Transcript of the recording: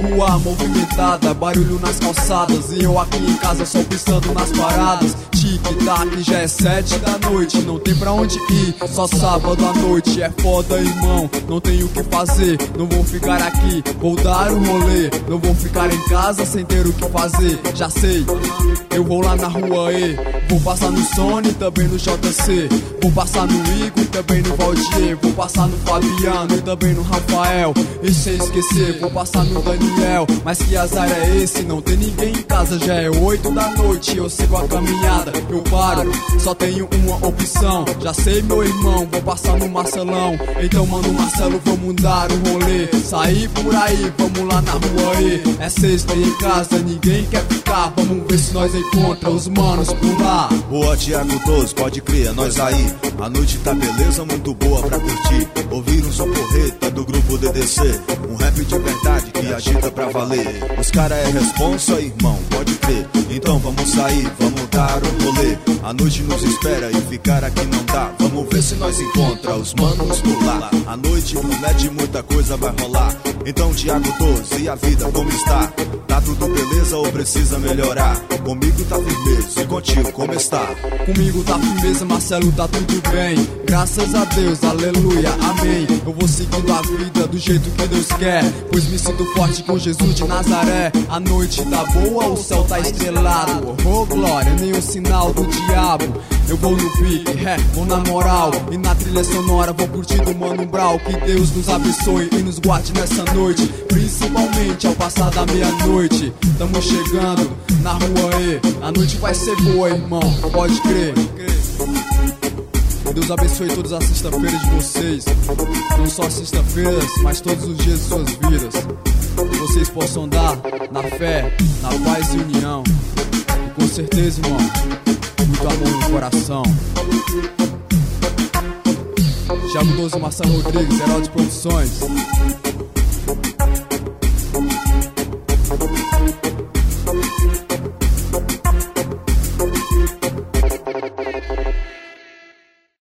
rua movimentada, barulho nas calçadas, e eu aqui em casa só pensando nas paradas. Tic-tac, já é 7 da noite, não tem pra onde ir, só sábado à noite. É foda, irmão, não tenho o que fazer, não vou ficar aqui, vou dar um rolê. Não vou ficar em casa sem ter o que fazer, já sei, eu vou lá na rua E. Vou passar no Sony, também no JC. Vou passar no Igor e também no Valdier. Vou passar no Fabiano e também no Rafael. E sem esquecer, vou passar no Daniel. Mas que azar é esse? Não tem ninguém em casa, já é 8 da noite. Eu sigo a caminhada, eu paro, só tenho uma opção. Já sei, meu irmão, vou passar no Marcelão. Então mano Marcelo, vamos dar um rolê. Sair por aí, vamos lá na rua E. É sexta e em casa ninguém quer ficar. Vamos ver se nós encontra os manos por lá. Boa, Thiago 12, pode crer, é nós aí. A noite tá beleza, muito boa pra curtir. Ouvir um som porreta do grupo DDC, um rap de verdade que agita pra valer. Os cara é responsa, irmão, pode crer. Então vamos sair, vamos dar um rolê. A noite nos espera e ficar aqui não dá. Vamos ver se nós encontra os manos por lá. A noite promete, muita coisa vai rolar. Então Thiago 12, e a vida como está? Tá tudo beleza ou precisa melhorar? Comigo tá firmeza e contigo como está? Comigo tá firmeza, Marcelo, tá tudo bem. Graças a Deus, aleluia, amém. Eu vou seguindo a vida do jeito que Deus quer, pois me sinto forte com Jesus de Nazaré. A noite tá boa, o céu tá estrelado. Oh glória, nenhum sinal do diabo. Eu vou no pique, vou na moral. E na trilha sonora vou curtindo o Mano Brown. Que Deus nos abençoe e nos guarde nessa noite, principalmente ao passar da meia-noite. Tamo chegando na rua E. A noite vai ser boa, irmão, pode crer. Deus abençoe todas as sexta-feiras de vocês. Não só sexta-feiras, mas todos os dias de suas vidas. Que vocês possam andar na fé, na paz e união. E com certeza, irmão, muito amor no coração. Thiago 12, Marcelo Rodrigues, Heraldo Produções.